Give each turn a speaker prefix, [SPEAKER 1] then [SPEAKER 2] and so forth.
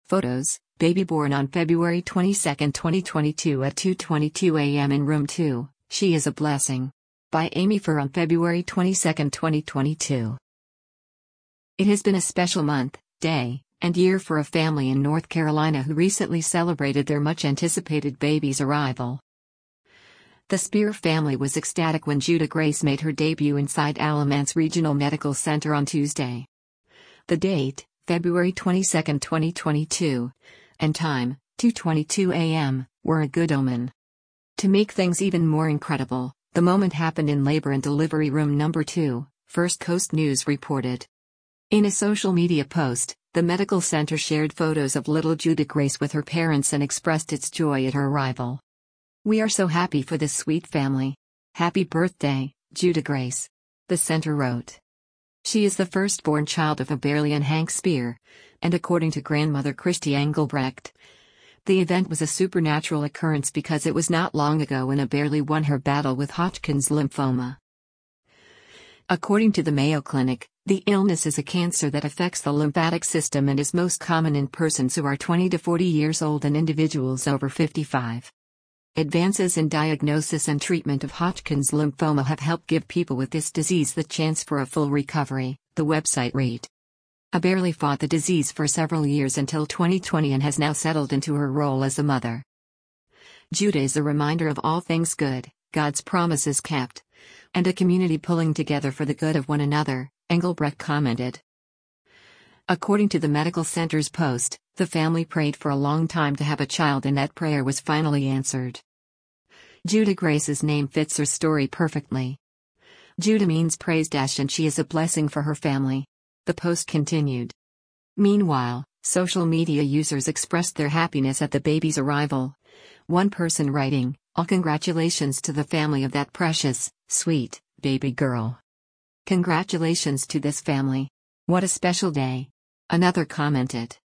[SPEAKER 1] Photos, baby born on February 22, 2022 at 2:22 a.m. in room 2, She is a Blessing. By Amy Furr on February 22, 2022. It has been a special month, day, and year for a family in North Carolina who recently celebrated their much-anticipated baby's arrival. The Spear family was ecstatic when Judah Grace made her debut inside Alamance Regional Medical Center on Tuesday. The date, February 22, 2022, and time, 2:22 a.m., were a good omen. To make things even more incredible, the moment happened in labor and delivery room number 2, First Coast News reported. In a social media post, the medical center shared photos of little Judah Grace with her parents and expressed its joy at her arrival. "We are so happy for this sweet family. Happy birthday, Judah Grace," the center wrote. She is the firstborn child of Aberly and Hank Spear, and according to grandmother Christy Engelbrecht, the event was a supernatural occurrence because it was not long ago when Aberly won her battle with Hodgkin's lymphoma. According to the Mayo Clinic, the illness is a cancer that affects the lymphatic system and is most common in persons who are 20 to 40 years old and individuals over 55. Advances in diagnosis and treatment of Hodgkin's lymphoma have helped give people with this disease the chance for a full recovery, the website read. Aberly fought the disease for several years until 2020 and has now settled into her role as a mother. Judah is a reminder of all things good, God's promises kept, and a community pulling together for the good of one another, Engelbrecht commented. According to the medical center's post, the family prayed for a long time to have a child and that prayer was finally answered. Judah Grace's name fits her story perfectly. Judah means praise and she is a blessing for her family. The post continued. Meanwhile, social media users expressed their happiness at the baby's arrival. One person writing, "All congratulations to the family of that precious, sweet, baby girl. Congratulations to this family. What a special day." Another commented,